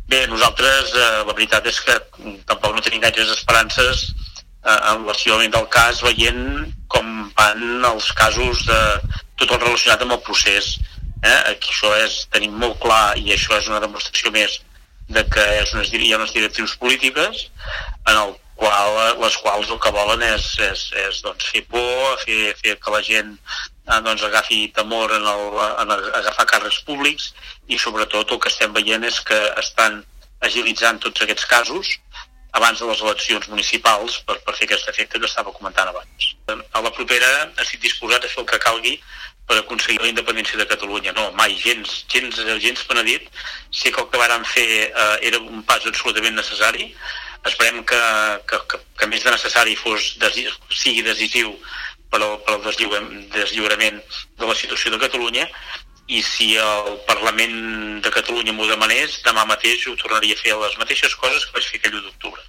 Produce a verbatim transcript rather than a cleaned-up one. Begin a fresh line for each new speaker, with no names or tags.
Bé, nosaltres, eh, la veritat és que tampoc no tenim gaires esperances eh, en l'arxivament del cas, veient com van els casos de tot el relacionat amb el procés. Eh? Aquí això és, tenim molt clar, i això és una demostració més de que és unes, hi ha unes directrius polítiques en el qual, les quals el que volen és, és, és doncs, fer por, fer, fer que la gent eh, doncs, agafi temor en, el, en agafar càrrecs públics, i sobretot el que estem veient és que estan agilitzant tots aquests casos abans de les eleccions municipals per, per fer aquest efecte que estava comentant abans. A la propera estic disposat a fer el que calgui per aconseguir la independència de Catalunya. No, mai, gens, gens, gens penedit. Sé que el que vàrem fer eh, era un pas absolutament necessari. Esperem que, que, que, que més de necessari fos, desi, sigui decisiu per al, per al deslliurament de la situació de Catalunya, i si el Parlament de Catalunya m'ho demanés, demà mateix ho tornaria a fer les mateixes coses que vaig fer aquell u d'octubre.